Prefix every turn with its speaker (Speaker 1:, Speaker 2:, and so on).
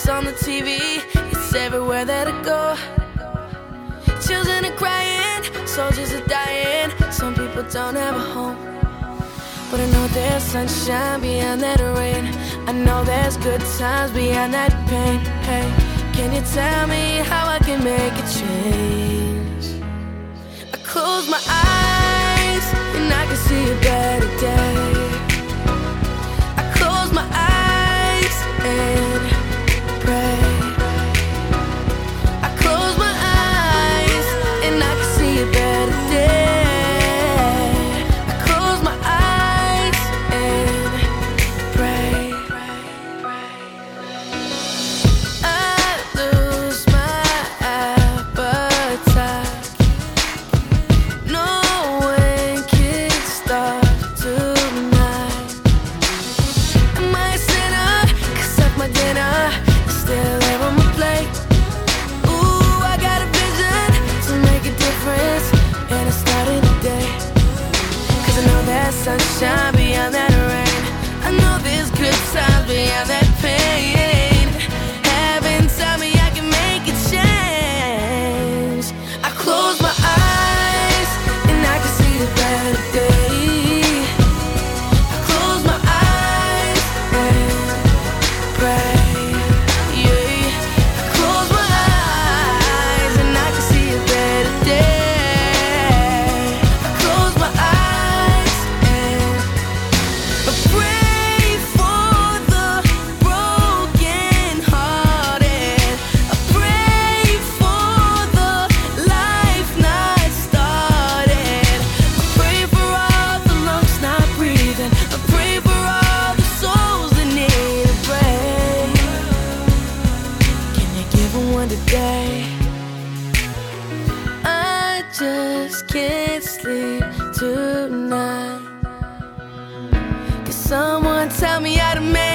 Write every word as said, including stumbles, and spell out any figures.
Speaker 1: it's on the T V, it's everywhere that I go. Children are crying, soldiers are dying, some people don't have a home. But I know there's sunshine beyond that rain, I know there's good times beyond that pain. Hey, can you tell me how I can make a change? I close my eyes and I can see a better day. I close my eyes and pray. I close my eyes and I can see a better day. I close my eyes and pray. I lose my appetite. No one can stop tonight. Am I a sinner? 'Cause of my dinner is still there on my plate. Ooh, I got a vision to make a difference, and it's starting today. 'Cause I know there's sunshine beyond that rain, I know there's good times beyond that pain. Heaven tell me I can make a change. I close my eyes and I can see a better day. I close my eyes and pray. Yeah. I close my eyes and I can see a better day. I close my eyes and I pray for the broken hearted. I pray for the life not started. I pray for all the lungs not breathing. I pray for all the souls that need a break. Can you give them one today? I just can't sleep tonight. Can someone tell me how to make